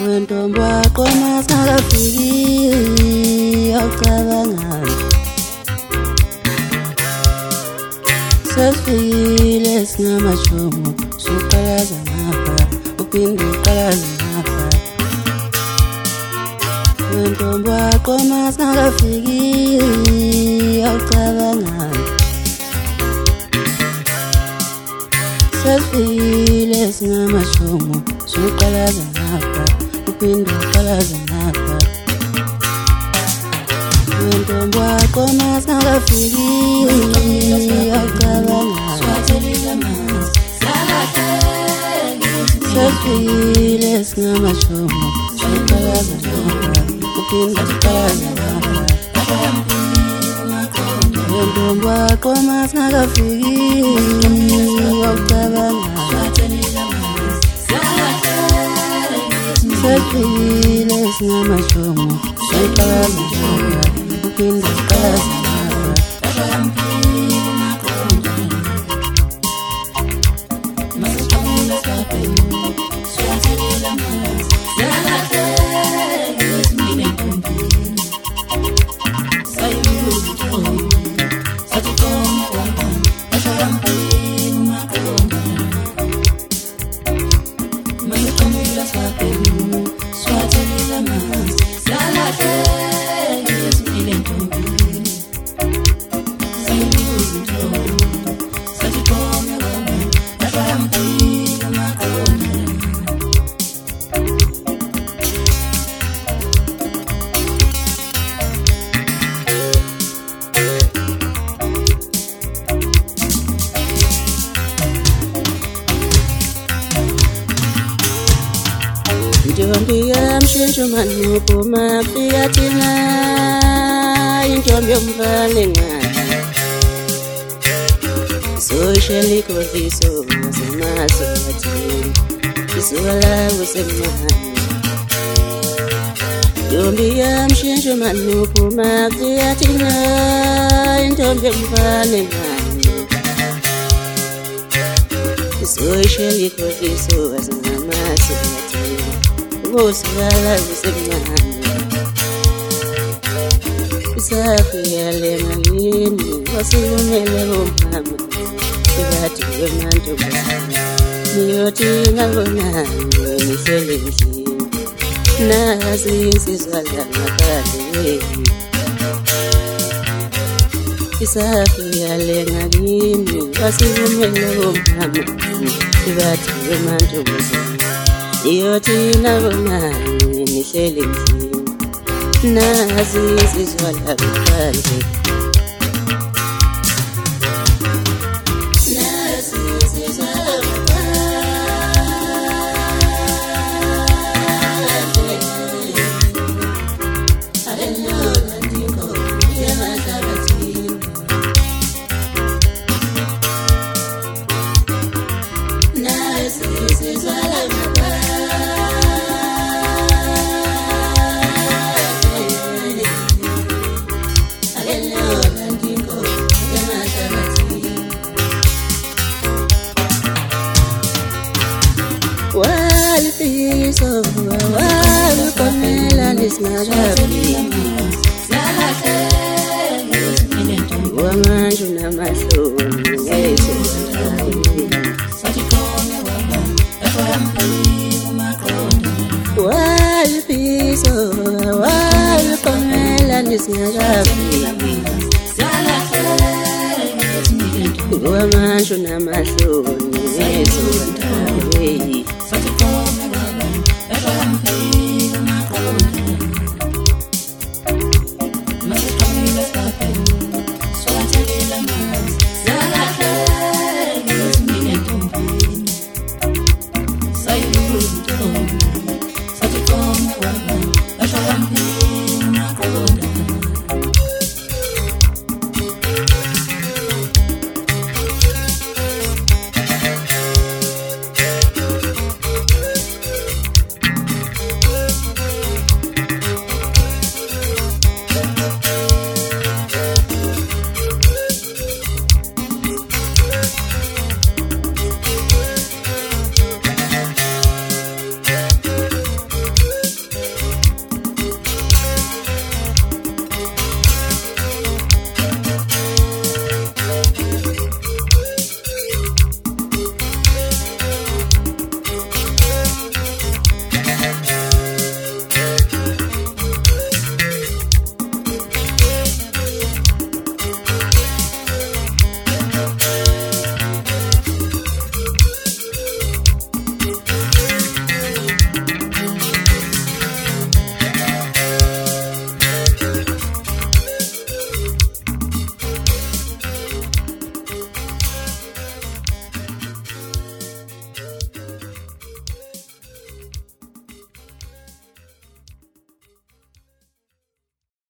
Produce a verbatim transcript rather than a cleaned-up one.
wentombi wakho masingakafiki awucabangani sesifikile singamashomo suqalaza ngapha uphinde uqalaza ngapha wentombi wakho masingakafiki awucabangani sesifikile singamashomo suqalaza ngapha uphinde uqalaza ngapha wentombi wakho masingakafiki awucabangani sesifikile singamashomo suqalaza ngapha uphinde uqalaza ngapha wentombi wakho masingakafiki awucabangani sesifikile singamashomo suqalaza ngapha uphinde uqalaza ngapha Intombi yamshintsha umanuphuma fika thina intombi yomfana ngani soshali kodliso semaso yathini iswala usemani intombi yamshintsha umanuphuma fika thina intombi yomfana ngani soshali kodliso semaso yathini Musala usemani Isafiyale malini Wasivumele umama Ibati wemantombazana Niyoti ngabonani Nihlele ndlini Nazi insizwala makade Isafiyale malini Wasivumele umama Ibati wemantombazana Iyoti nabonani nihlele ndlini nazi insizwala phandle nazi insizwala phandle adelona ndingo yamahlabathini nazi insizwala Walfiso walkomela nismarabi wamanju namahloni ngeso Walfiso walkomela nismarabi wamanju namahloni ngeso Say you